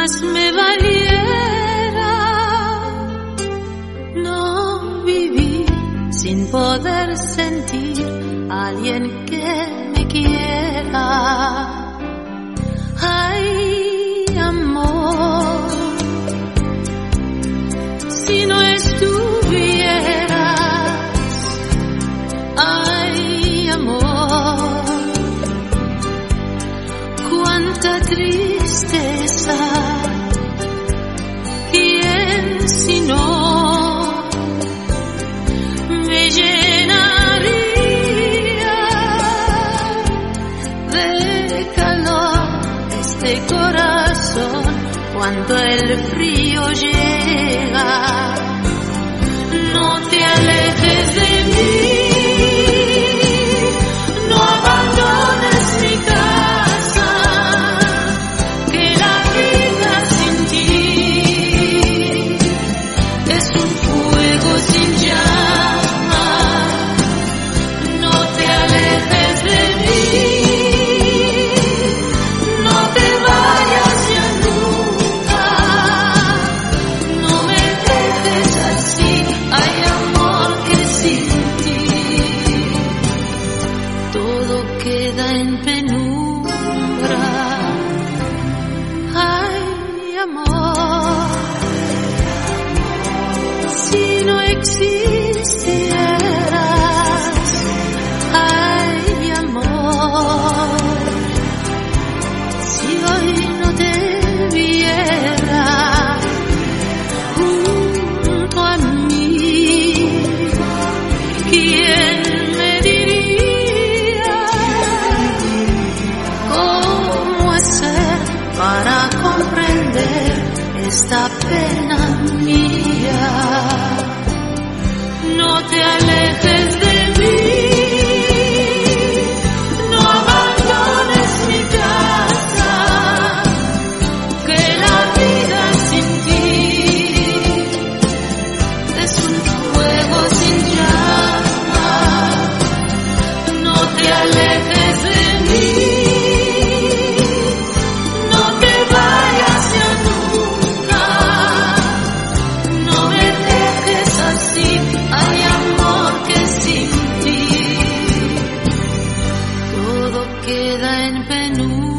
más me valiera no vivir sin poder sentir a alguien que me quiera. Ay, amor, si no estuvieras, ay, amor, cuánta tristeza, ¿quién si no me llenaría de calor este corazón cuando el frío llega? No te alejes de mí, no abandones mi casa, que la vida sin ti es un fuego sin llama. No te alejes de mí, no te vayas ya nunca, no me dejes así. Hay amor que sin ti todo queda en penumbra. Ay, amor, si no existieras, ay, amor, si hoy no te viera junto a mí, ¿quién me diría cómo hacer para comprender esta pena mía? No te alejes de mí, no abandones mi casa, que la vida sin ti es un fuego sin llama. No te alejes de mí, no te vayas ya nunca, no me dejes así. Hay amor que sin ti todo queda en penumbra.